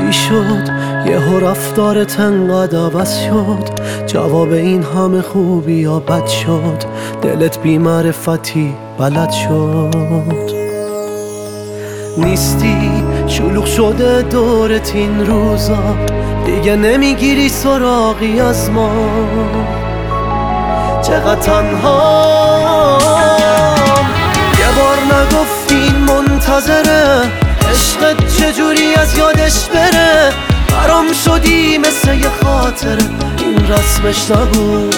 چی شد یهو رفتارت انقدر عوض شد؟ جواب این همه خوبی یا بد شد؟ دلت بی معرفتی بلد شد؟ نیستی شلوغ شده دورت این روزا، دیگه نمیگیری سراغی از ما. چقدر تنها یه بار نگفتین منتظره، عشقت چجوری از یادش بره؟ برام شدی مثل یه خاطره، این رسمش نبود.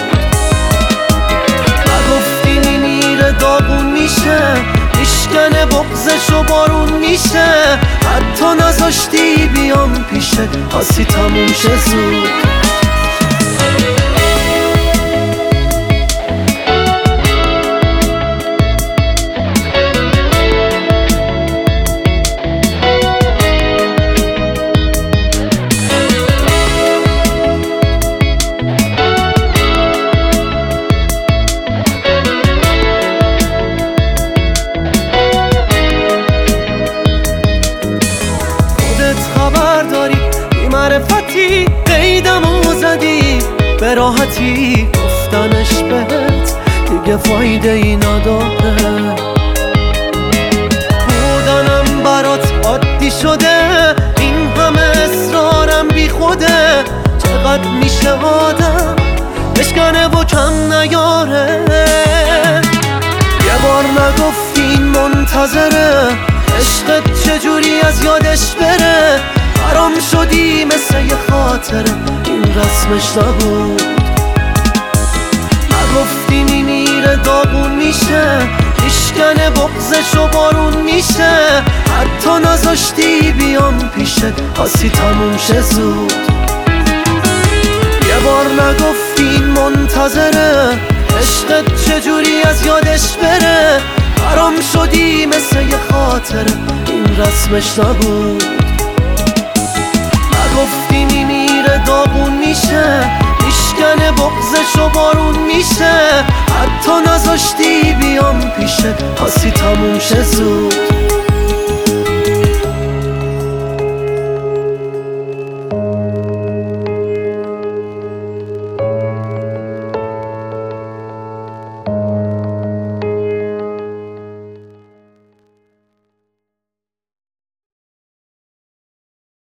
نگفتین این میره داغون میشه، میشکنه بغضش و بارون میشه. حتی نذاشتی بیام پیشه، آسی تموم شه زود. خبر داری بی معرفتی قیدمو زدی، به راحتی گفتنش بهت دیگه فایده ای نداره. بودنم برات عادی شده، این همه اصرارم بی خوده. چقدر میشه آدم بشکنه و کم نیاره؟ یه بار نگفتین منتظره، عشقت چجوری از یادش بره؟ برام شدی مثل یه خاطره، این رسمش نبود. نگفتین این میره داغون میشه، میشکنه بغضش و بارون میشه. حتی نذاشتی بیام پیشه، آسی تموم شه زود. یه بار نگفتین منتظره، عشقت چجوری از یادش بره؟ برام شدی مثل یه خاطره، این رسمش نبود. نگفتین این میره داغون میشه، میشکنه بغضش و بارون میشه. حتی نذاشتی بیام پیشه، آسی تموم شه زود.